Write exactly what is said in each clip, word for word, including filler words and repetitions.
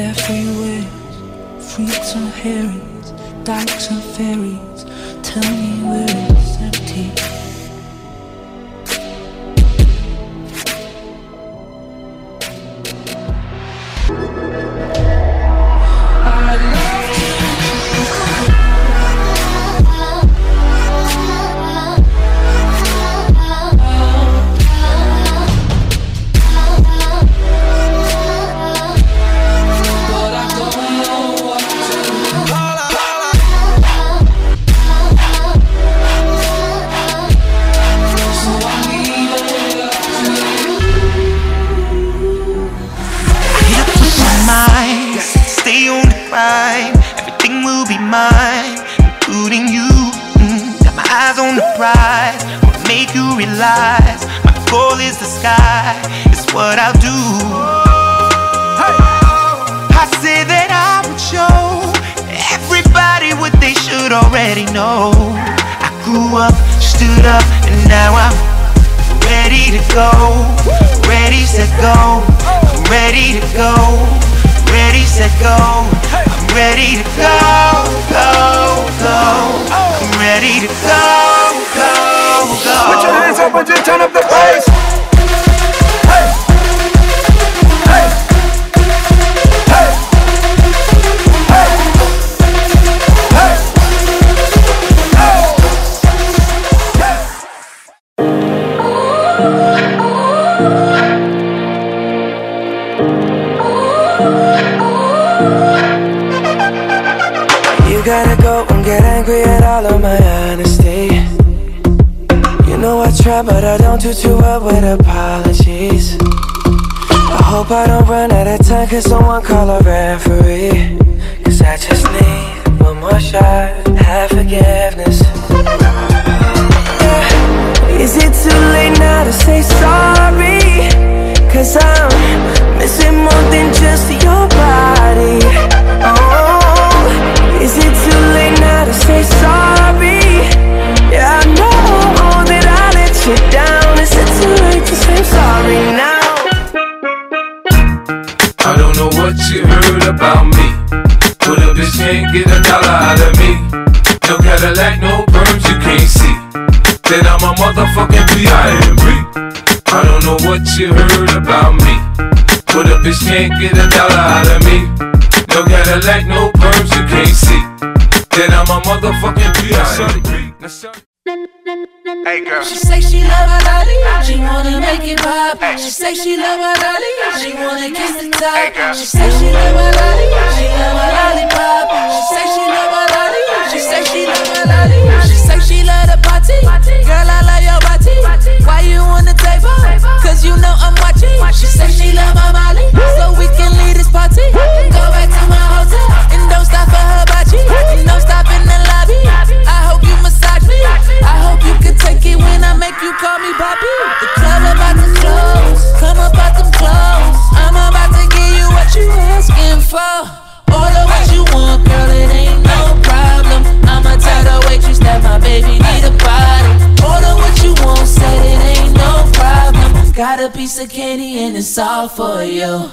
carefree ways, freaks and herrings, dykes and fairies. Tell me where it's empty. Everything will be mine, including you. mm, Got my eyes on the prize, wanna make you realize my goal is the sky, it's what I'll do. Hey. I say that I would show everybody what they should already know. I grew up, stood up, and now I'm ready to go. Ready, set, go. I'm ready to go. Ready, set, go. I'm ready to go, go, go. I'm ready to go, go, go. Put your hands up and just turn up the bass. Hey, hey, hey, hey, hey, You gotta go and get angry at all of my honesty. You know I try, but I don't do too well with apologies. I hope I don't run out of time, cause someone call a referee. Cause I just need one more shot, have forgiveness. Yeah. Is it too late now to say sorry? Cause I'm missing more than just your body. Oh, is it too late now to say sorry? Yeah, I know that I let you down. Is it too late to say sorry now? I don't know what you heard about me, but a bitch can't get a dollar out of me. No Cadillac, no perms, you can't see that I'm a motherfucking B I M B. I don't know what you heard about me, but a bitch can't get a dollar out of me. No Cadillac, no perms, you can't see that I'm a motherfucking B I M B. hey girl. She say she love her lolly, she wanna make it pop. She say she love her lolly, she wanna kiss the top. She say she love her lolly, she love her lollipop. She say she love her lolly, she say she love her lolly. She say she love the party, girl I love your body. Why you on the table? Cause you know I'm watching. She say she love my Molly, so we can leave this party and go back to my hotel and don't stop for her body, and don't stop in the lobby. I hope you massage me, I hope you can take it when I make you call me Bobby. The club about to close, come up out them clothes. I'm about to give you what you asking for. All of what you want, girl, it ain't no problem. I'ma tell the waitress that my baby need a body. All of what you want, said it ain't no problem. Got a piece of candy and it's all for you.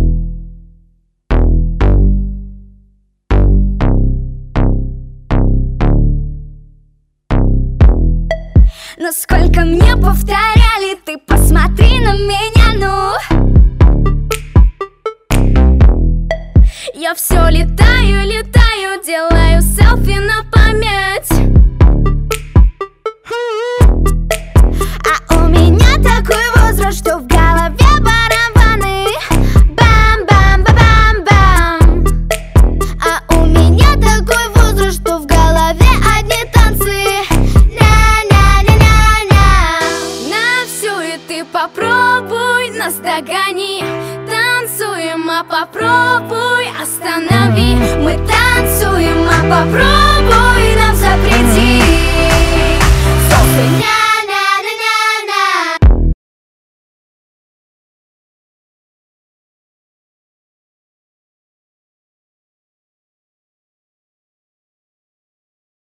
Но сколько мне повторяли, ты посмотри на меня, ну. Я все летаю, летаю, делаю селфи на память. А у меня такой возраст, что в голове барабаны. Бам-бам-ба-бам-бам. А у меня такой возраст, что в голове одни танцы. Попробуй, нас догони. Танцуем, а попробуй останови. Мы танцуем, а попробуй